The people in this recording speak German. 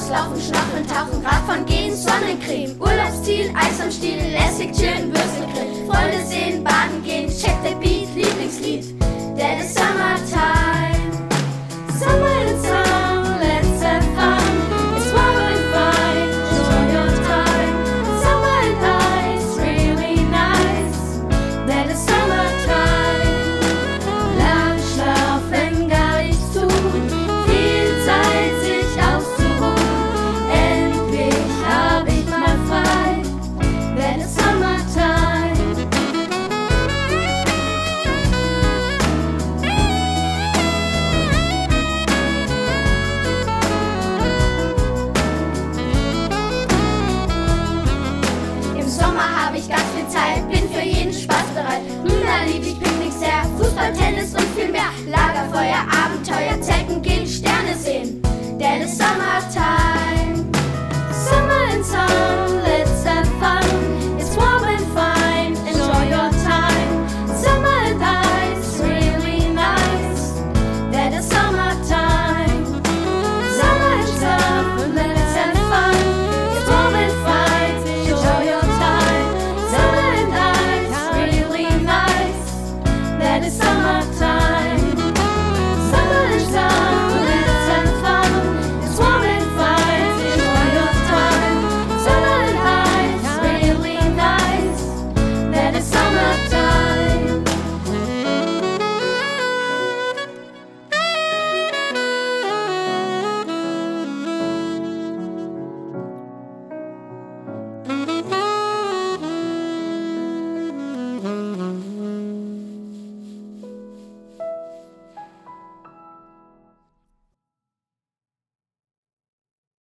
Laufen, Schnorcheln, Tauchen, Radfahren, Gehen, Sonnencreme. Urlaubsziel, Eis am Stiel, lässig chillen, Würstelgrill. Freunde sehen, baden gehen, check the beat, Lieblingslied. That is summertime. Summer in town, let's have fun. It's warm and fine, enjoy your time. Summer and ice, really nice. That is summertime. Lang schlafen, gar nichts tun. Viel Zeit, sich auszuruhen. Endlich hab ich mal frei. That is summertime. Im Sommer hab ich ganz viel Zeit, bin für jeden Spaß bereit. Nun, da lieb ich Picknick sehr, Fußball, Tennis und viel mehr. Lagerfeuer,